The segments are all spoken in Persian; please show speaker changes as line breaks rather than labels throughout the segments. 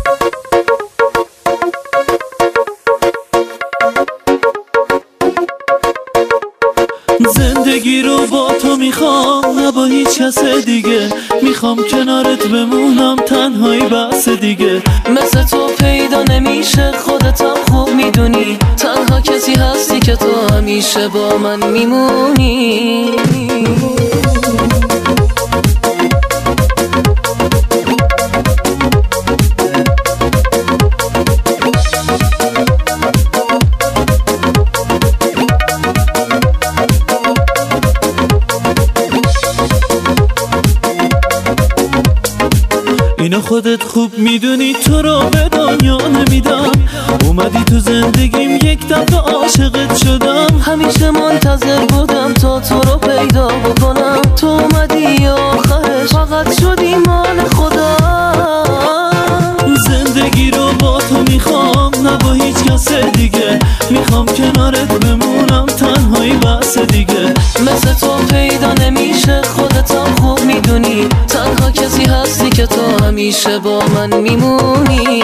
زندگی رو با تو میخوام، نه با هیچ کس دیگه. میخوام کنارت بمونم، تنهایی بس دیگه.
مثل تو پیدا نمیشه، خودتم خوب میدونی. تنها کسی هستی که تو همیشه با من میمونی.
اینو خودت خوب میدونی، تو رو به دنیا نمیدم. اومدی تو زندگیم، یک دفعه عاشقت شدم.
همیشه منتظر بودم تا تو رو پیدا بکنم. تو اومدی آخرش فقط شدی مال خدا.
زندگی رو با تو میخوام، نه با هیچ کس دیگه. میخوام کنارت بمونم، تنهایی بس دیگه.
مثل تو پیدا نمیشه، خودتم خوب میدونی. تنها کسی هستی که تو همیشه با من میمونی.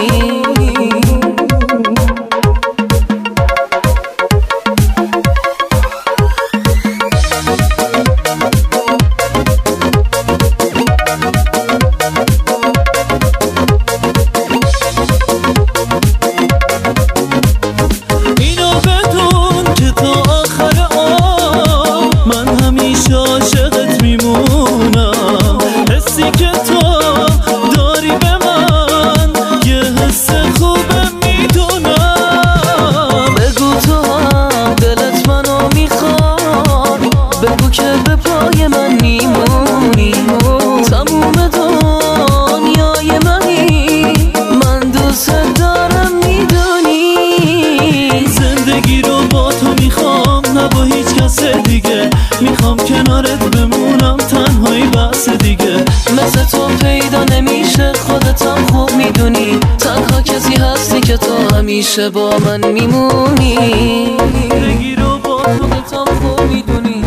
عاشقت میمونم. حسی که تو داری به من یه حس خوبه میدونم.
بگو تو هم دلت منو میخواد، بگو که به پای من میمونی. تموم دنیای منی، من دوست دارم میدونی.
زندگی رو با تو میخوام، نه با هیچ کس دیگه. میخوام کنارت بمونم، تنهایی بس دیگه.
مثل تو پیدا نمیشه، خودتم خوب میدونی. تنها کسی هستی که تو همیشه با من میمونی.
زندگی رو با تو
خودتم خوب میدونی.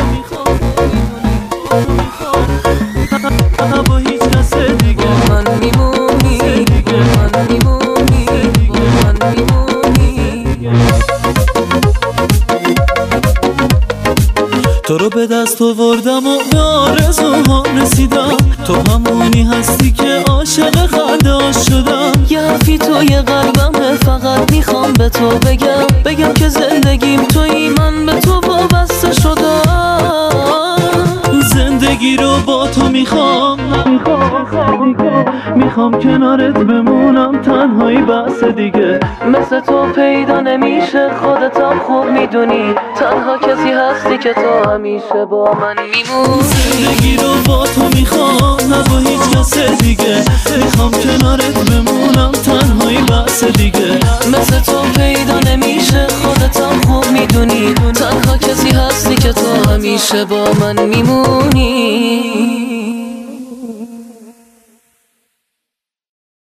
نه با هیچ کس دیگه.
من میمونی، من میمونی، من میمونی.
تو رو به دست آوردم و به آرزوهام رسیدم. تو همونی هستی که عاشق خنده شدم.
یه حرفی توی قلبمه، فقط میخوام به تو بگم که زندگیم توی، من به تو وابسته شدم.
زندگی رو با تو میخوام، میخوام کنارت بمونم، تنهایی بس دیگه.
مثل تو پیدا نمیشه، خودتم خوب میدونی. تنها کسی هستی که تو همیشه با من میمونی.
زندگی رو با تو میخوام، نه با هیچ کس دیگه. میخوام کنارت بمونم، تنهایی بس دیگه.
مثل تو پیدا نمیشه، خودتم خوب میدونی. تنها کسی هستی که تو همیشه با من میمونی.